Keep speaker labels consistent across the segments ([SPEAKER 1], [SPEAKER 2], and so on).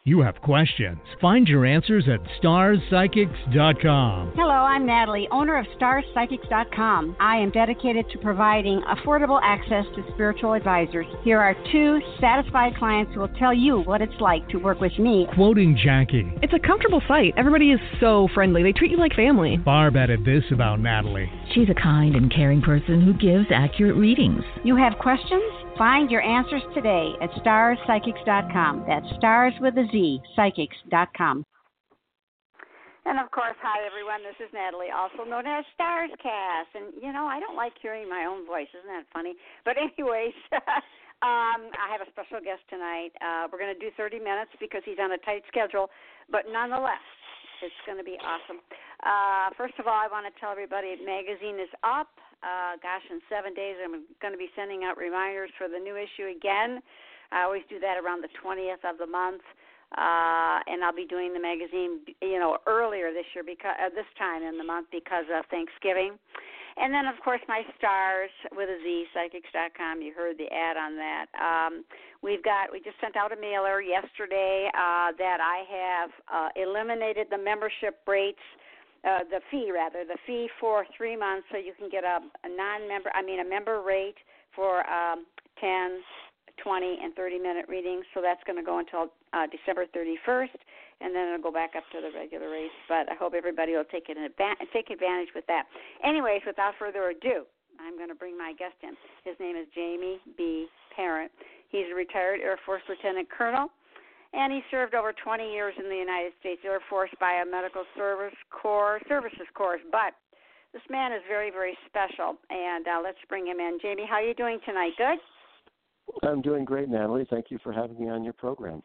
[SPEAKER 1] You have questions. Find your answers at starspsychics.com.
[SPEAKER 2] Hello, I'm Natalie, owner of starspsychics.com. I am dedicated to providing affordable access to spiritual advisors. Here are 2 satisfied clients who will tell you what it's like to work with me.
[SPEAKER 1] Quoting Jackie.
[SPEAKER 3] It's a comfortable site. Everybody is so friendly. They treat you like family.
[SPEAKER 1] Barb added this about Natalie.
[SPEAKER 4] She's a kind and caring person who gives accurate readings.
[SPEAKER 2] You have questions? Find your answers today at starspsychics.com. That's stars with a Z, psychics.com. And of course, hi everyone, this is Natalie, also known as Starscast. And you know, I don't like hearing my own voice, isn't that funny? But anyways, I have a special guest tonight. We're going to do 30 minutes because he's on a tight schedule, but nonetheless, it's going to be awesome. First of all, I want to tell everybody the magazine is up. In 7 days, I'm going to be sending out reminders for the new issue again. I always do that around the 20th of the month, and I'll be doing the magazine, earlier this year this time in the month because of Thanksgiving. And then, of course, my stars with a Z, psychics.com. You heard the ad on that. We just sent out a mailer yesterday that I have eliminated the membership rates. The fee for 3 months, so you can get a member rate for 10, 20, and 30-minute readings. So that's going to go until December 31st, and then it'll go back up to the regular rates. But I hope everybody will take advantage with that. Anyways, without further ado, I'm going to bring my guest in. His name is Jamie B. Parent. He's a retired Air Force Lieutenant Colonel. And he served over 20 years in the United States Air Force Biomedical Services Corps. But this man is very, very special, and let's bring him in. Jamie, how are you doing tonight? Good?
[SPEAKER 5] I'm doing great, Natalie. Thank you for having me on your program.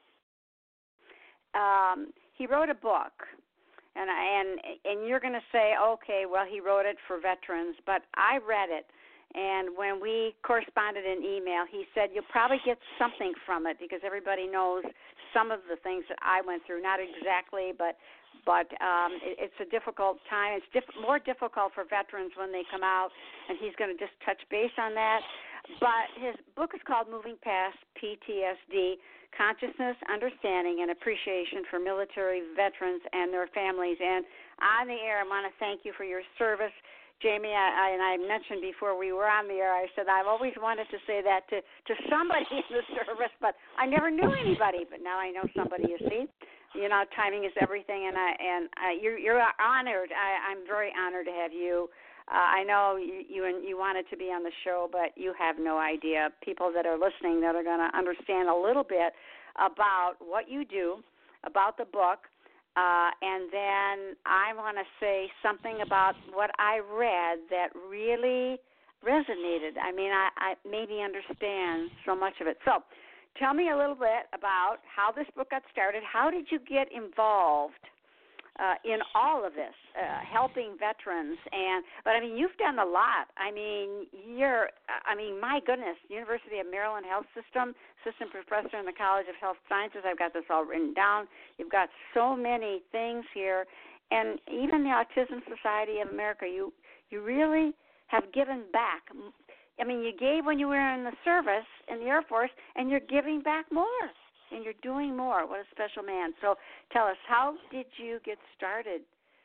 [SPEAKER 2] He wrote a book, and you're going to say, okay, well, he wrote it for veterans, but I read it. And when we corresponded in email, he said you'll probably get something from it because everybody knows some of the things that I went through. Not exactly, but it's a difficult time. It's more difficult for veterans when they come out, and he's going to just touch base on that. But his book is called Moving Past PTSD, Consciousness, Understanding, and Appreciation for Military Veterans and Their Families. And on the air, I want to thank you for your service. Jamie, I mentioned before we were on the air, I said I've always wanted to say that to somebody in the service, but I never knew anybody. But now I know somebody. You see, timing is everything, and you're honored. I'm very honored to have you. I know you wanted to be on the show, but you have no idea. People that are listening that are going to understand a little bit about what you do, about the book. And then I want to say something about what I read that really resonated. I mean, I made me understand so much of it. So tell me a little bit about how this book got started. How did you get involved in all of this, helping veterans? But I mean, you've done a lot. I mean, my goodness, University of Maryland Health System, assistant professor in the College of Health Sciences. I've got this all written down. You've got so many things here. And even the Autism Society of America, you really have given back. I mean, you gave when you were in the service, in the Air Force, and you're giving back more. And you're doing more. What a special man. So tell us, how did you get started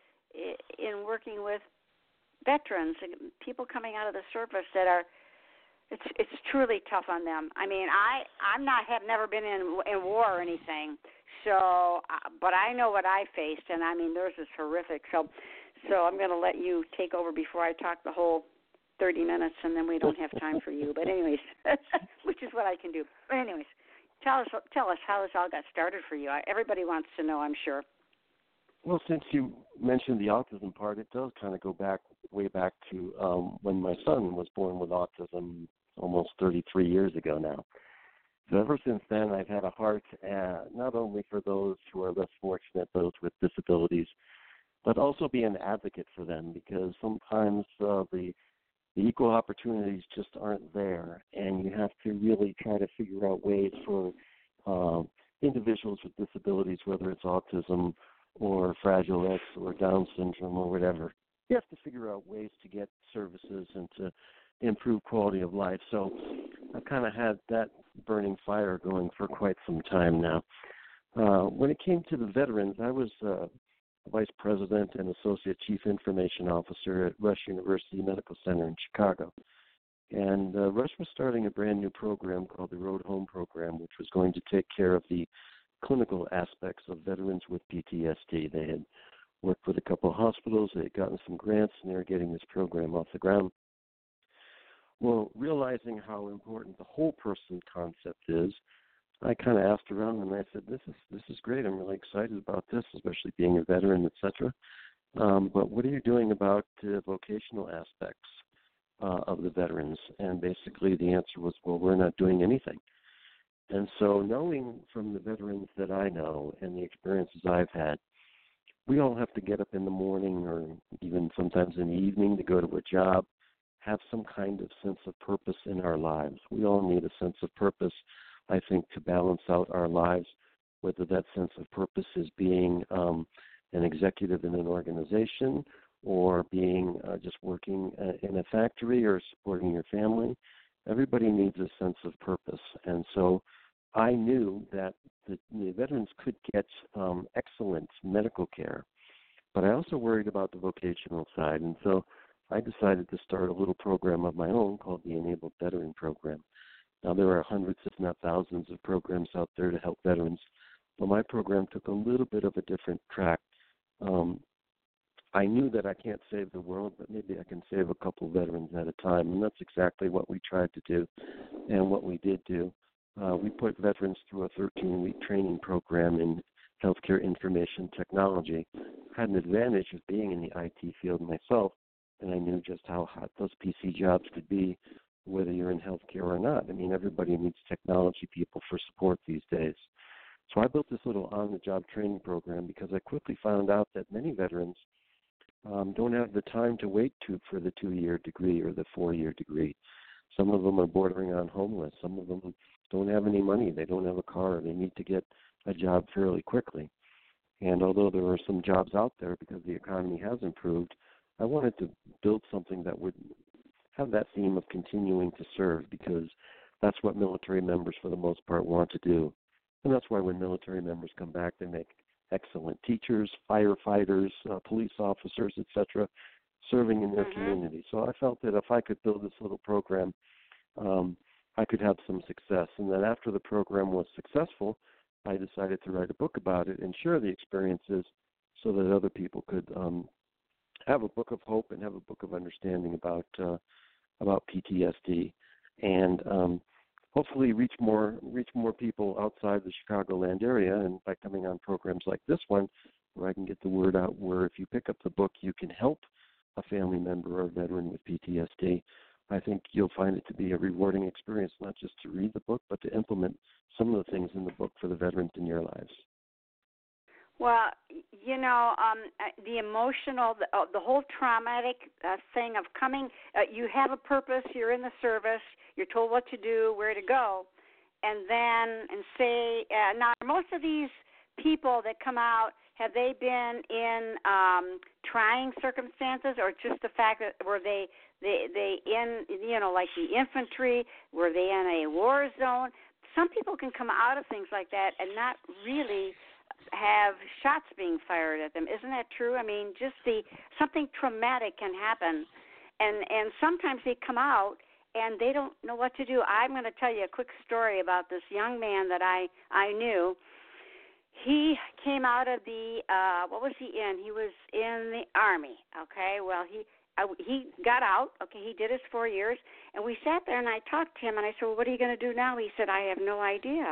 [SPEAKER 2] in working with veterans and people coming out of the service that are, it's truly tough on them. I mean, have never been in war or anything, so, but I know what I faced, and I mean, theirs is horrific. So I'm going to let you take over before I talk the whole 30 minutes, and then we don't have time for you. But anyways, which is what I can do. But anyways. Tell us how this all got started for you. Everybody wants to know, I'm sure.
[SPEAKER 5] Well, since you mentioned the autism part, it does kind of go way back to when my son was born with autism almost 33 years ago now. So ever since then, I've had a heart not only for those who are less fortunate, those with disabilities, but also be an advocate for them because sometimes the equal opportunities just aren't there, and you have to really try to figure out ways for individuals with disabilities, whether it's autism or Fragile X or Down syndrome or whatever. You have to figure out ways to get services and to improve quality of life. So I've kind of had that burning fire going for quite some time now. When it came to the veterans, I was Vice President and Associate Chief Information Officer at Rush University Medical Center in Chicago. And Rush was starting a brand new program called the Road Home Program, which was going to take care of the clinical aspects of veterans with PTSD. They had worked with a couple of hospitals, they had gotten some grants, and they were getting this program off the ground. Well, realizing how important the whole person concept is, I kind of asked around and I said, this is great. I'm really excited about this, especially being a veteran, etc. But what are you doing about the vocational aspects of the veterans? And basically the answer was, well, we're not doing anything. And so knowing from the veterans that I know and the experiences I've had, we all have to get up in the morning or even sometimes in the evening to go to a job, have some kind of sense of purpose in our lives. We all need a sense of purpose, I think, to balance out our lives, whether that sense of purpose is being an executive in an organization or being just working in a factory or supporting your family. Everybody needs a sense of purpose. And so I knew that the veterans could get excellent medical care, but I also worried about the vocational side. And so I decided to start a little program of my own called the Enabled Veteran Program. Now, there are hundreds, if not thousands, of programs out there to help veterans, but my program took a little bit of a different track. I knew that I can't save the world, but maybe I can save a couple veterans at a time, and that's exactly what we tried to do and what we did do. We put veterans through a 13-week training program in healthcare information technology. I had an advantage of being in the IT field myself, and I knew just how hot those PC jobs could be, whether you're in healthcare or not. I mean, everybody needs technology people for support these days. So I built this little on-the-job training program because I quickly found out that many veterans don't have the time to wait for the 2-year degree or the 4-year degree. Some of them are bordering on homeless. Some of them don't have any money. They don't have a car. They need to get a job fairly quickly. And although there are some jobs out there because the economy has improved, I wanted to build something that would have that theme of continuing to serve, because that's what military members for the most part want to do. And that's why when military members come back, they make excellent teachers, firefighters, police officers, etc., serving in their community. So I felt that if I could build this little program, I could have some success. And then after the program was successful, I decided to write a book about it and share the experiences so that other people could have a book of hope and have a book of understanding about PTSD, and hopefully reach more people outside the Chicagoland area. And by coming on programs like this one, where I can get the word out, where if you pick up the book, you can help a family member or a veteran with PTSD, I think you'll find it to be a rewarding experience, not just to read the book, but to implement some of the things in the book for the veterans in your lives.
[SPEAKER 2] Well, the emotional, the whole traumatic thing of coming, you have a purpose, you're in the service, you're told what to do, where to go, and say, now most of these people that come out, have they been in trying circumstances, or just the fact that were they in, like the infantry, were they in a war zone? Some people can come out of things like that and not really have shots being fired at them. Isn't that true? I mean, just something traumatic can happen, and sometimes they come out and they don't know what to do. I'm going to tell you a quick story about this young man that I knew. He came out of the what was he in? He was in the Army. Okay, well he got out. Okay, he did his 4 years, and we sat there and I talked to him and I said, well, what are you going to do now? He said, I have no idea.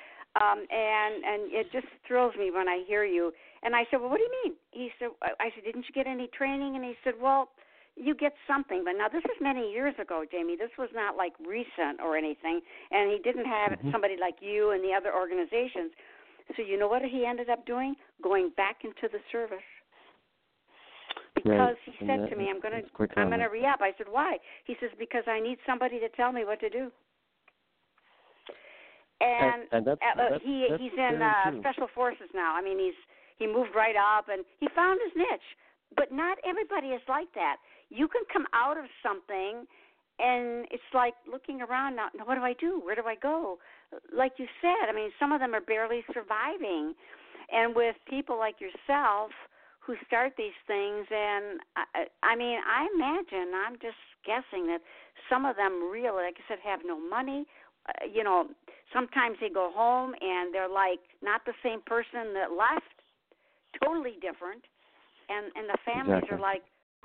[SPEAKER 2] And it just thrills me when I hear you. And I said, well, what do you mean? I said, didn't you get any training? And he said, well, you get something. But now this is many years ago, Jamie. This was not like recent or anything. And he didn't have somebody like you and the other organizations. So you know what he ended up doing? Going back into the service. Because he said to me, I'm going to re-up. I said, why? He says, because I need somebody to tell me what to do. And he's in Special Forces now. I mean, he moved right up, and he found his niche. But not everybody is like that. You can come out of something it's like looking around now. What do I do? Where do I go? Like you said, I mean, some of them are barely surviving, and with people like yourself who start these things, and I mean, I imagine, I'm just guessing that some of them really, like I said, have no money. Sometimes they go home and they're like not the same person that left, totally different, and the families
[SPEAKER 5] Exactly.
[SPEAKER 2] are like,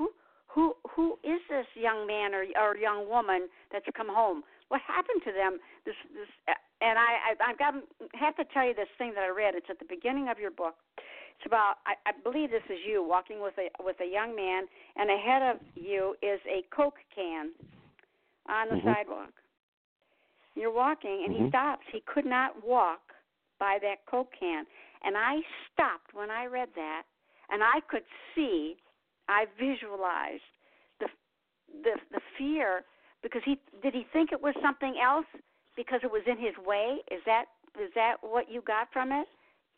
[SPEAKER 2] who is this young man or young woman that's come home? What happened to them? And I have to tell you this thing that I read. It's at the beginning of your book. It's about, I believe this is you walking with a young man, and ahead of you is a Coke can on the sidewalk. You're walking, and he stops. He could not walk by that Coke can. And I stopped when I read that, and I could see, I visualized the fear, because did he think it was something else because it was in his way? Is that what you got from it?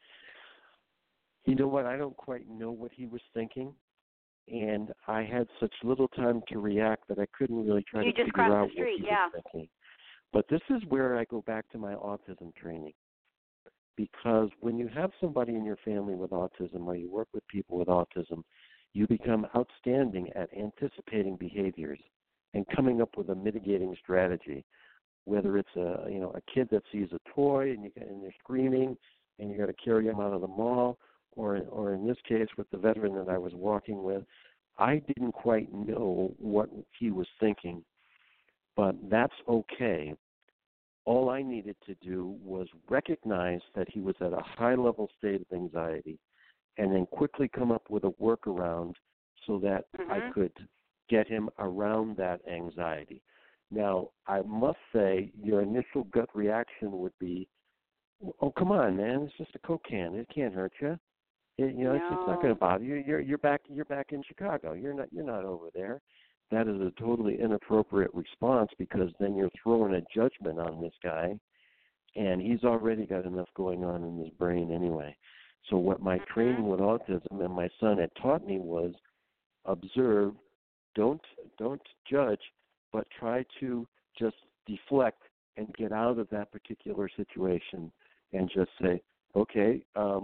[SPEAKER 5] You know what? I don't quite know what he was thinking, and I had such little time to react that I couldn't really try to figure out what he was thinking. But this is where I go back to my autism training, because when you have somebody in your family with autism or you work with people with autism, you become outstanding at anticipating behaviors and coming up with a mitigating strategy. Whether it's a kid that sees a toy and they're screaming and you got to carry them out of the mall, or in this case with the veteran that I was walking with, I didn't quite know what he was thinking, but that's okay. All I needed to do was recognize that he was at a high-level state of anxiety and then quickly come up with a workaround so that I could get him around that anxiety. Now, I must say your initial gut reaction would be, oh, come on, man, it's just a Coke can. It can't hurt you. It's not going to bother you. You're back in Chicago. You're not over there. That is a totally inappropriate response, because then you're throwing a judgment on this guy, and he's already got enough going on in his brain anyway. So what my training with autism and my son had taught me was observe, don't judge, but try to just deflect and get out of that particular situation and just say, okay,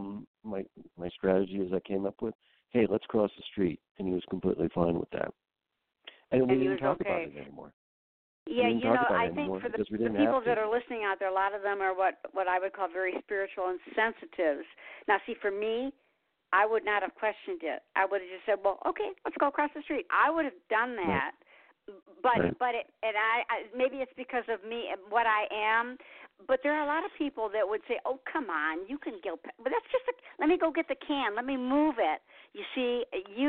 [SPEAKER 5] my strategy as I came up with, hey, let's cross the street. And he was completely fine with that. And we didn't talk about it anymore.
[SPEAKER 2] Yeah, I think for the people that are listening out there, a lot of them are what I would call very spiritual and sensitives. Now, see, for me, I would not have questioned it. I would have just said, well, okay, let's go across the street. I would have done that. Right. But maybe it's because of me, what I am. But there are a lot of people that would say, "Oh, come on, you can go." But that's just let me go get the can. Let me move it. You see,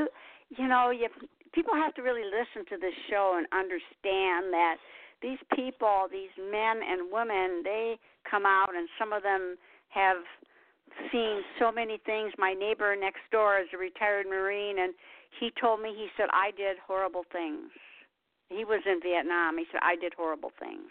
[SPEAKER 2] people have to really listen to this show and understand that these people, these men and women, they come out, and some of them have seen so many things. My neighbor next door is a retired Marine, and he told me, he said, I did horrible things. He was in Vietnam. He said, I did horrible things.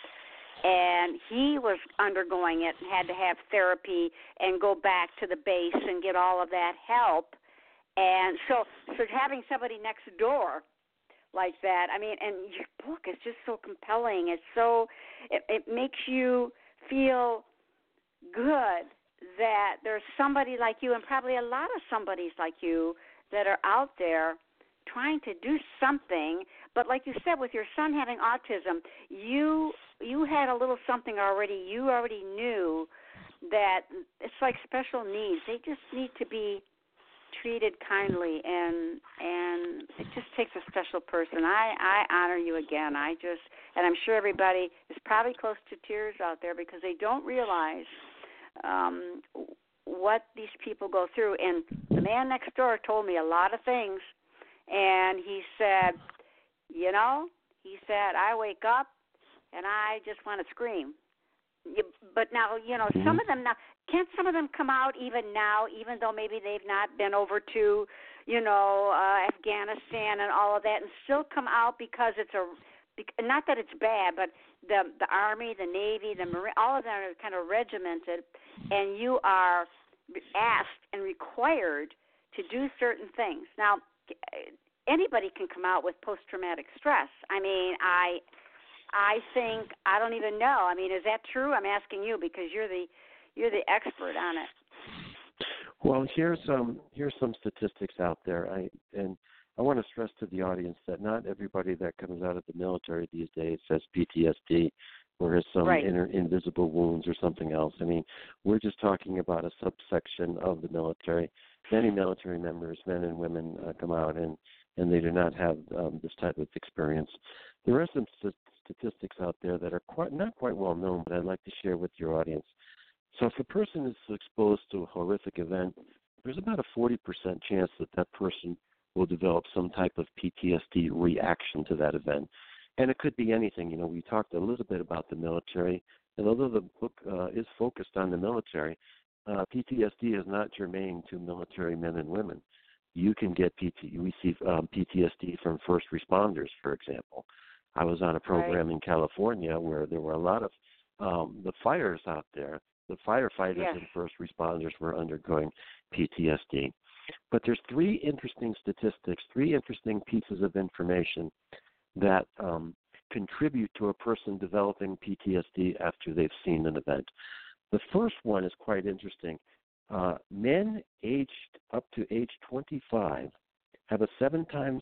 [SPEAKER 2] And he was undergoing it and had to have therapy and go back to the base and get all of that help. And so having somebody next door like that, I mean, and your book is just so compelling. It's so, it makes you feel good that there's somebody like you, and probably a lot of somebodies like you that are out there trying to do something. But like you said, with your son having autism, you had a little something already. You already knew that it's like special needs. They just need to be treated kindly, and it just takes a special person. I honor you again. And I'm sure everybody is probably close to tears out there because they don't realize what these people go through. And the man next door told me a lot of things, and he said, I wake up and I just want to scream. But now, some of them now, can't some of them come out even now, even though maybe they've not been over to, Afghanistan and all of that, and still come out because not that it's bad, but the Army, the Navy, the Marine, all of them are kind of regimented, and you are asked and required to do certain things. Now, anybody can come out with post-traumatic stress. I mean, I think, I don't even know. I mean, is that true? I'm asking you because you're the expert on it.
[SPEAKER 5] Well, here's some statistics out there. I want to stress to the audience that not everybody that comes out of the military these days has PTSD or has some invisible wounds or something else. I mean, we're just talking about a subsection of the military. Many military members, men and women, come out and they do not have this type of experience. There are some statistics out there that are not quite well known, but I'd like to share with your audience. So if a person is exposed to a horrific event, there's about a 40% chance that person will develop some type of PTSD reaction to that event. And it could be anything. You know, we talked a little bit about the military, and although the book is focused on the military, PTSD is not germane to military men and women. You can get receive PTSD from first responders, for example. I was on a program in California where there were a lot of the fires out there. The firefighters and first responders were undergoing PTSD. But there's three interesting statistics, three interesting pieces of information that contribute to a person developing PTSD after they've seen an event. The first one is quite interesting. Men aged up to age 25 have a 7 times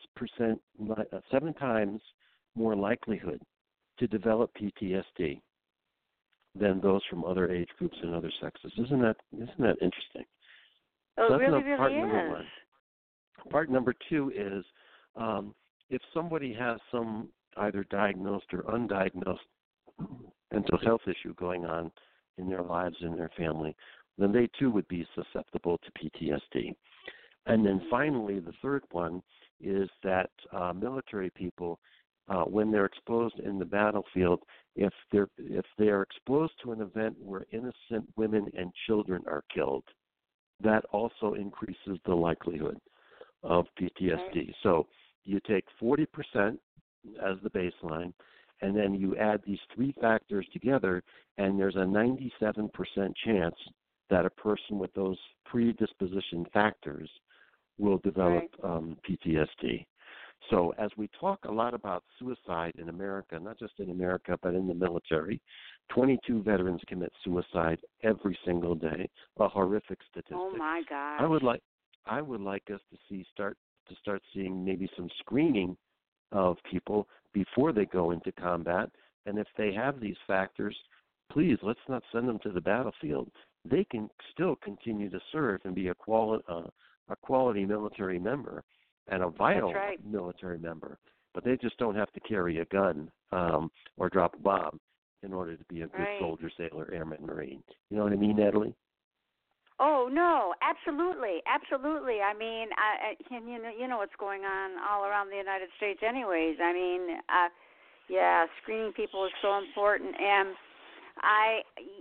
[SPEAKER 5] more likelihood to develop PTSD than those from other age groups and other sexes. Isn't that interesting?
[SPEAKER 2] Oh,
[SPEAKER 5] so
[SPEAKER 2] it really,
[SPEAKER 5] part
[SPEAKER 2] really
[SPEAKER 5] number
[SPEAKER 2] is.
[SPEAKER 5] one. Part number two is if somebody has some either diagnosed or undiagnosed mental health issue going on in their lives and their family, then they too would be susceptible to PTSD. And then finally, the third one is that military people, when they're exposed in the battlefield, if they are exposed to an event where innocent women and children are killed, that also increases the likelihood of PTSD. Right. So you take 40% as the baseline, and then you add these three factors together, and there's a 97% chance that a person with those predisposition factors will develop PTSD. So as we talk a lot about suicide in America, not just in America, but in the military, 22 veterans commit suicide every single day, a horrific statistic.
[SPEAKER 2] Oh, my gosh.
[SPEAKER 5] I would like us to start seeing maybe some screening of people before they go into combat. And if they have these factors, please, let's not send them to the battlefield. They can still continue to serve and be a quality military member and a vital military member, but they just don't have to carry a gun or drop a bomb in order to be a good soldier, sailor, airman, Marine. You know what I mean, Natalie?
[SPEAKER 2] Oh, no, absolutely, absolutely. I mean, you know what's going on all around the United States anyways. I mean, screening people is so important. And I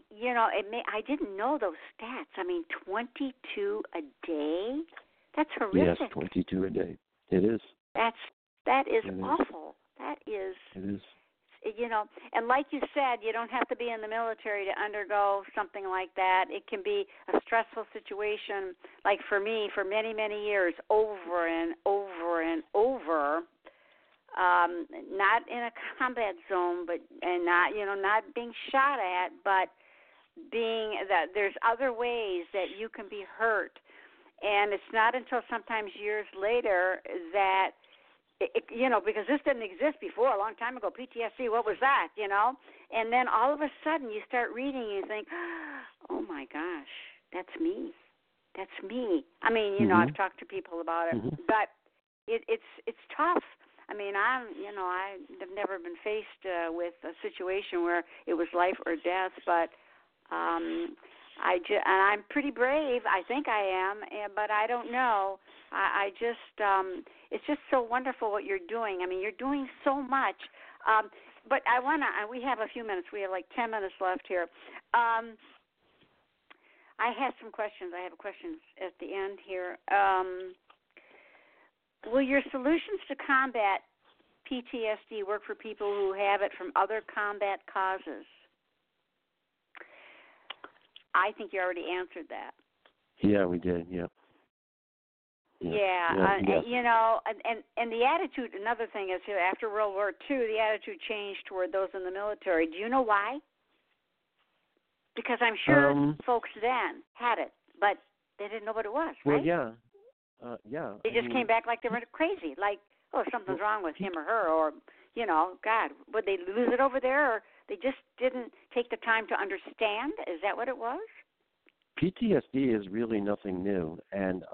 [SPEAKER 2] didn't know those stats. I mean, 22 a day? That's horrific.
[SPEAKER 5] Yes, 22 a day. It is.
[SPEAKER 2] That is awful. That is.
[SPEAKER 5] It is.
[SPEAKER 2] You know, and like you said, you don't have to be in the military to undergo something like that. It can be a stressful situation, like for me, for many, many years, over and over and over. Not in a combat zone, and not being shot at, but being that there's other ways that you can be hurt. And it's not until sometimes years later that, because this didn't exist before, a long time ago, PTSD, what was that, And then all of a sudden you start reading and you think, oh, my gosh, that's me. That's me. I mean, I've talked to people about it, but it's tough. I mean, I've never been faced with a situation where it was life or death, but and I'm pretty brave. I think I am, but I don't know. It's just so wonderful what you're doing. I mean, you're doing so much. But we have a few minutes. We have like 10 minutes left here. I have some questions. I have questions at the end here. Will your solutions to combat PTSD work for people who have it from other combat causes? I think you already answered that.
[SPEAKER 5] Yeah, we did, yeah. Yes.
[SPEAKER 2] You know, and the attitude. Another thing is, after World War II, the attitude changed toward those in the military. Do you know why? Because I'm sure folks then had it, but they didn't know what it was, right?
[SPEAKER 5] Well, yeah.
[SPEAKER 2] They just came back like they were crazy, like, oh, something's wrong with him or her, or, you know, God, would they lose it over there, or they just didn't take the time to understand? Is that what it was?
[SPEAKER 5] PTSD is really nothing new, and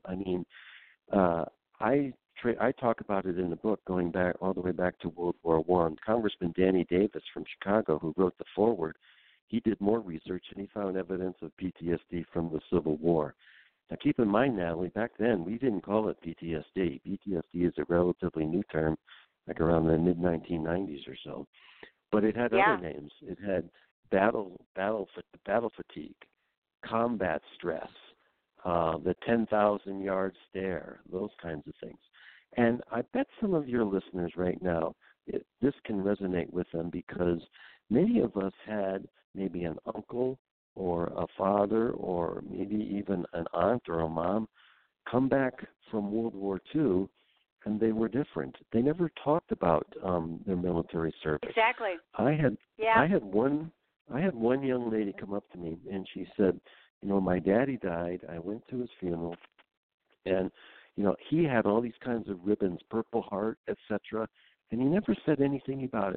[SPEAKER 5] I talk about it in the book, going back all the way back to World War I. Congressman Danny Davis from Chicago, who wrote the foreword, he did more research and he found evidence of PTSD from the Civil War. Now, keep in mind, Natalie, back then we didn't call it PTSD. PTSD is a relatively new term, like around the mid-1990s or so. But it had other names. It had battle fatigue, combat stress, the 10,000-yard stare, those kinds of things. And I bet some of your listeners right now, this can resonate with them because many of us had maybe an uncle or a father or maybe even an aunt or a mom come back from World War II, and they were different. They never talked about their military service.
[SPEAKER 2] Exactly.
[SPEAKER 5] I had one young lady come up to me, and she said, you know, my daddy died. I went to his funeral, and, you know, he had all these kinds of ribbons, Purple Heart, etc., and he never said anything about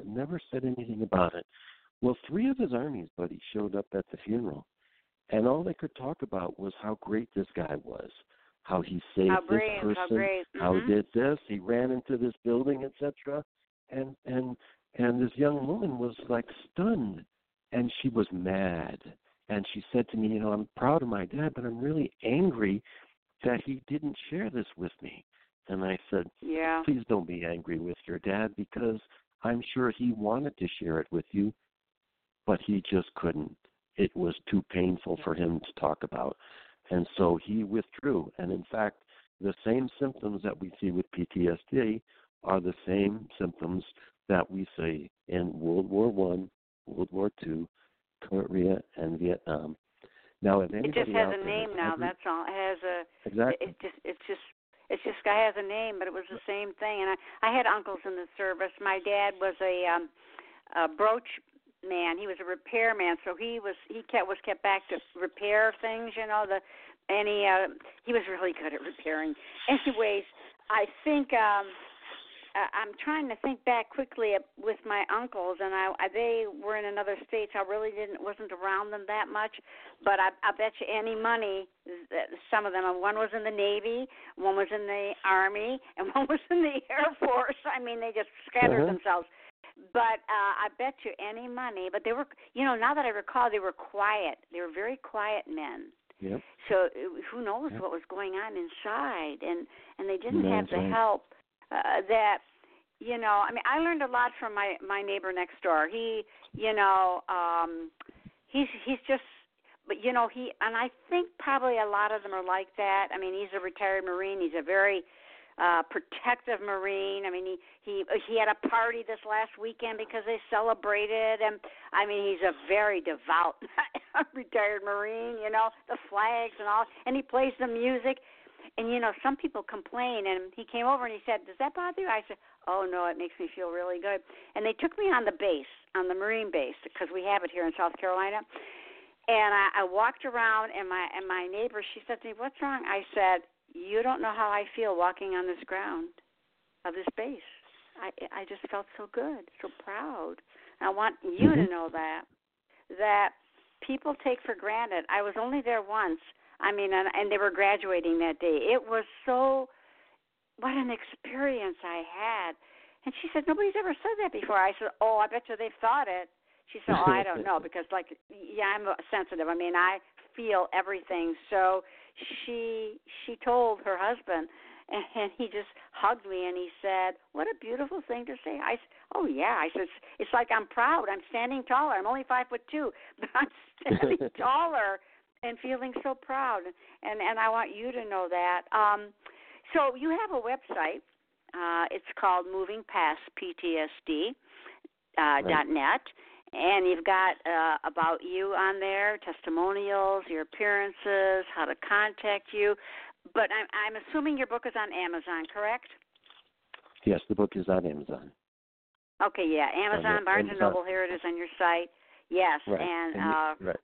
[SPEAKER 5] it. Well, 3 of his Army buddies showed up at the funeral, and all they could talk about was how great this guy was, how he saved this person, how he did this, he ran into this building, etc. And this young woman was like stunned, and she was mad. And she said to me, you know, I'm proud of my dad, but I'm really angry that he didn't share this with me. And I said, please don't be angry with your dad, because I'm sure he wanted to share it with you, but he just couldn't. It was too painful for him to talk about. And so he withdrew. And in fact, the same symptoms that we see with PTSD are the same symptoms that we see in World War I, World War II, Korea, and Vietnam. Now, if anybody
[SPEAKER 2] it just has a name now. That's all. It has a
[SPEAKER 5] exactly.
[SPEAKER 2] It's just guy has a name, but it was the same thing. And I had uncles in the service. My dad was a brooch man. He was a repairman, so he was kept back to repair things. You know, he was really good at repairing. Anyways, I think. I'm trying to think back quickly with my uncles, and they were in another state, so I really wasn't around them that much. But I bet you any money, some of them, one was in the Navy, one was in the Army, and one was in the Air Force. I mean, they just scattered themselves. But I bet you any money. But they were, you know, now that I recall, they were quiet. They were very quiet men.
[SPEAKER 5] Yep.
[SPEAKER 2] So who knows what was going on inside, and they didn't have the help. That, you know, I mean, I learned a lot from my neighbor next door. He, you know, he's just, but, you know, and I think probably a lot of them are like that. I mean, he's a retired Marine. He's a very protective Marine. I mean, he had a party this last weekend because they celebrated, and I mean, he's a very devout retired Marine, you know, the flags and all, and he plays the music. And, you know, some people complain, and he came over and he said, does that bother you? I said, oh, no, it makes me feel really good. And they took me on the base, on the Marine base, because we have it here in South Carolina. And I walked around, and my neighbor, she said to me, what's wrong? I said, you don't know how I feel walking on this ground of this base. I just felt so good, so proud. And I want you to know that people take for granted. I was only there once. I mean, and they were graduating that day. It was what an experience I had. And she said, nobody's ever said that before. I said, oh, I bet you they've thought it. She said, oh, I don't know, because, like, I'm sensitive. I mean, I feel everything. So she told her husband, and he just hugged me, and he said, what a beautiful thing to say. I said, oh, yeah. I said, it's like I'm proud. I'm standing taller. I'm only 5'2", but I'm standing taller. And feeling so proud, and I want you to know that. So you have a website. It's called MovingPastPTSD.net, And you've got about you on there, testimonials, your appearances, how to contact you. But I'm assuming your book is on Amazon, correct?
[SPEAKER 5] Yes, the book is on Amazon.
[SPEAKER 2] Okay, yeah, Amazon, Barnes & Noble, here it is on your site. Yes,
[SPEAKER 5] right.
[SPEAKER 2] and
[SPEAKER 5] right.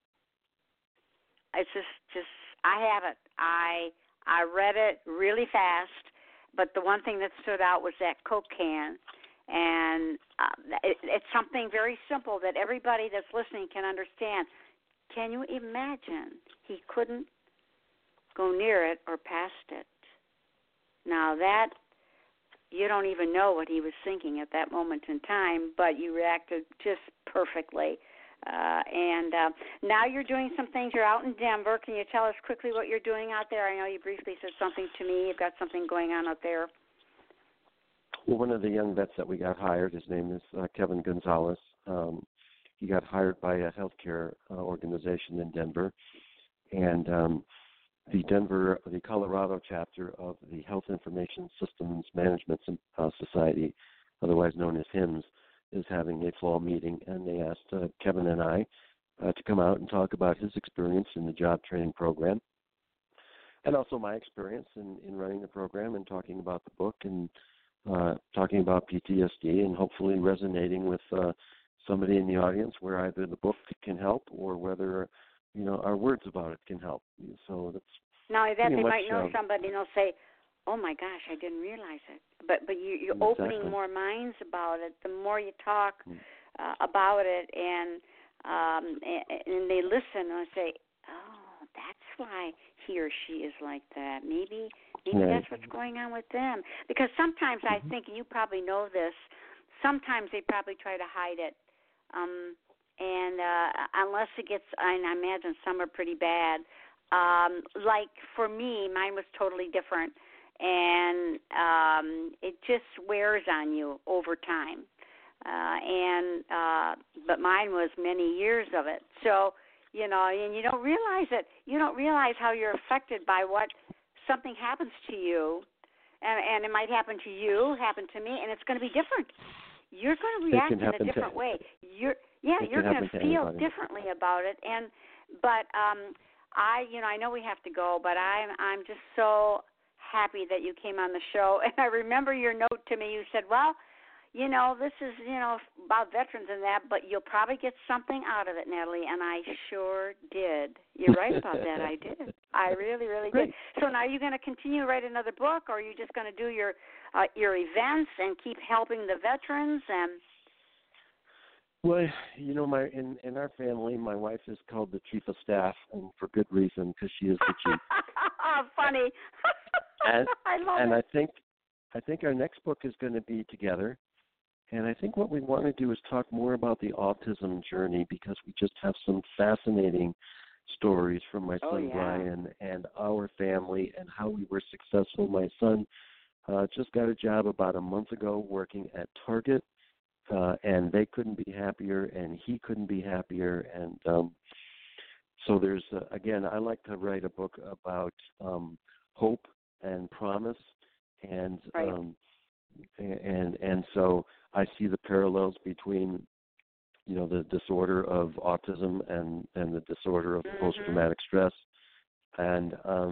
[SPEAKER 2] It's just I have it. I read it really fast, but the one thing that stood out was that Coke can, and it's something very simple that everybody that's listening can understand. Can you imagine he couldn't go near it or past it? Now that, you don't even know what he was thinking at that moment in time, but you reacted just perfectly. And now you're doing some things. You're out in Denver. Can you tell us quickly what you're doing out there? I know you briefly said something to me. You've got something going on out there.
[SPEAKER 5] Well, one of the young vets that we got hired, his name is Kevin Gonzalez. He got hired by a healthcare organization in Denver, and the Colorado chapter of the Health Information Systems Management Society, otherwise known as HIMSS, is having a fall meeting, and they asked Kevin and I to come out and talk about his experience in the job training program, and also my experience in running the program and talking about the book and talking about PTSD, and hopefully resonating with somebody in the audience where either the book can help or whether our words about it can help. So that's
[SPEAKER 2] not only that, they
[SPEAKER 5] much,
[SPEAKER 2] might know somebody and they'll say, "Oh my gosh, I didn't realize it." But you're
[SPEAKER 5] exactly.
[SPEAKER 2] opening more minds about it. The more you talk about it, and they listen and say, "Oh, that's why he or she is like that. Maybe
[SPEAKER 5] right.
[SPEAKER 2] that's what's going on with them." Because sometimes I think, and you probably know this, sometimes they probably try to hide it. And unless it gets, and I imagine some are pretty bad. Like for me, mine was totally different, and it just wears on you over time. But mine was many years of it. So, and you don't realize it. You don't realize how you're affected by what something happens to you, and it might happen to you, happen to me, and it's going to be different. You're going to react in a different way. You're going to feel differently about it. But I know we have to go, but I'm just so happy that you came on the show. And I remember your note to me. You said, well, this is, about veterans and that, but you'll probably get something out of it, Natalie. And I sure did. You're right about that. I did. I really, really did. So now are you going to continue to write another book, or are you just going to do your events and keep helping the veterans? And
[SPEAKER 5] well, in our family, my wife is called the chief of staff, and for good reason, because she is the chief.
[SPEAKER 2] Funny.
[SPEAKER 5] And,
[SPEAKER 2] I love
[SPEAKER 5] and
[SPEAKER 2] it.
[SPEAKER 5] I think our next book is going to be together. And I think what we want to do is talk more about the autism journey, because we just have some fascinating stories from my son Brian and our family and how we were successful. My son just got a job about a month ago working at Target, and they couldn't be happier, and he couldn't be happier. And so there's, again, I like to write a book about hope and promise, and and so I see the parallels between the disorder of autism and the disorder of post-traumatic stress. And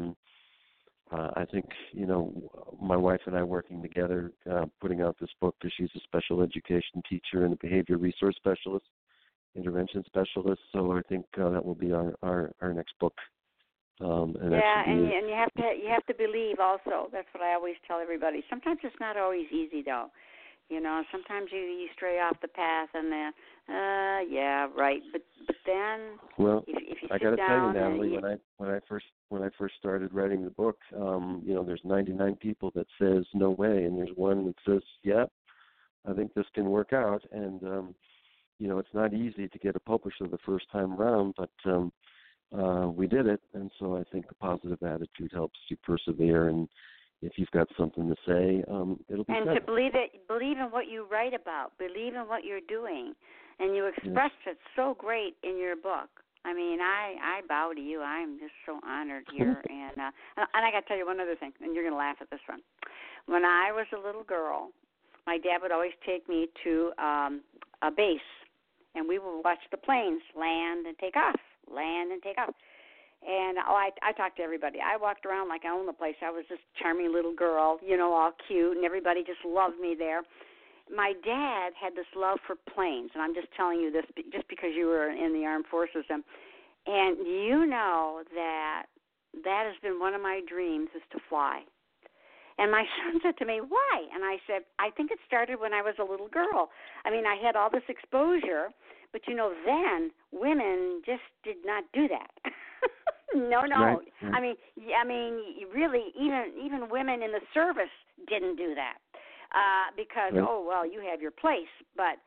[SPEAKER 5] I think, my wife and I working together, putting out this book, because she's a special education teacher and a behavior resource specialist, intervention specialist. So I think that will be our next book. And
[SPEAKER 2] you have to believe also. That's what I always tell everybody. Sometimes it's not always easy, though. Sometimes you stray off the path, and then, But then, if you
[SPEAKER 5] I got to tell you, Natalie, when I first started writing the book, there's 99 people that says no way, and there's one that says, yeah, I think this can work out. And it's not easy to get a publisher the first time around, but we did it, and so I think a positive attitude helps you persevere. And if you've got something to say, it'll be
[SPEAKER 2] and
[SPEAKER 5] said.
[SPEAKER 2] To believe in what you write about, believe in what you're doing, and you expressed it so great in your book. I mean, I bow to you. I'm just so honored here, and I got to tell you one other thing, and you're going to laugh at this one. When I was a little girl, my dad would always take me to a base, and we would watch the planes land and take off, land and take off. And I talked to everybody. I walked around like I owned the place. I was this charming little girl, all cute, and everybody just loved me there. My dad had this love for planes, and I'm just telling you this just because you were in the armed forces. And you know that has been one of my dreams, is to fly. And my son said to me, why? And I said, I think it started when I was a little girl. I mean, I had all this exposure, but, then women just did not do that. No.
[SPEAKER 5] Right.
[SPEAKER 2] I mean, really, even women in the service didn't do that because,
[SPEAKER 5] right.
[SPEAKER 2] You have your place. But,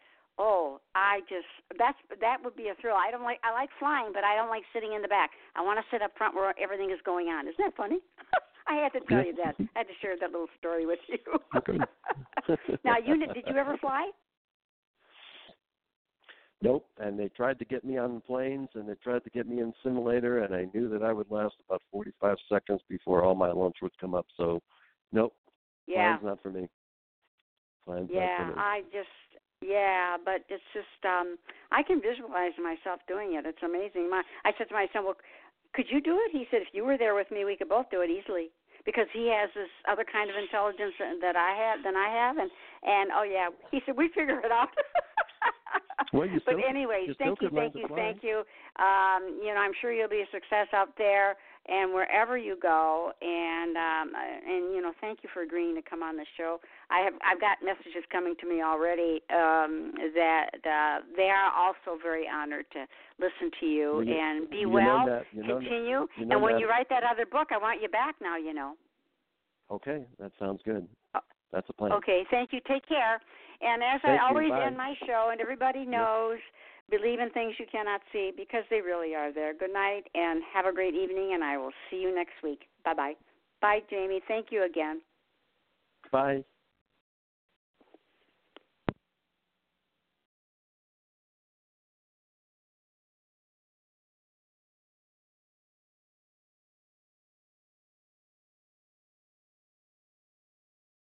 [SPEAKER 2] that would be a thrill. I like flying, but I don't like sitting in the back. I want to sit up front where everything is going on. Isn't that funny? I had to tell you that. I had to share that little story with you.
[SPEAKER 5] Okay.
[SPEAKER 2] Now, did you ever fly?
[SPEAKER 5] Nope. And they tried to get me on planes, and they tried to get me in simulator, and I knew that I would last about 45 seconds before all my lunch would come up. So, nope.
[SPEAKER 2] Yeah.
[SPEAKER 5] Flying's not for me. Flying's
[SPEAKER 2] yeah,
[SPEAKER 5] not for me.
[SPEAKER 2] But it's just I can visualize myself doing it. It's amazing. I said to my son, well, could you do it? He said, if you were there with me, we could both do it easily, because he has this other kind of intelligence than I have, and he said, we figure it out.
[SPEAKER 5] Well,
[SPEAKER 2] but anyways, thank you. I'm sure you'll be a success out there and wherever you go, and thank you for agreeing to come on the show. I've got messages coming to me already that they are also very honored to listen to you, and be well, continue, and when you write that other book, I want you back now,
[SPEAKER 5] Okay, that sounds good. That's a plan.
[SPEAKER 2] Okay, thank you. Take care. And as I always end my show, and everybody knows, believe in things you cannot see, because they really are there. Good night, and have a great evening, and I will see you next week. Bye-bye. Bye, Jamie. Thank you again.
[SPEAKER 5] Bye.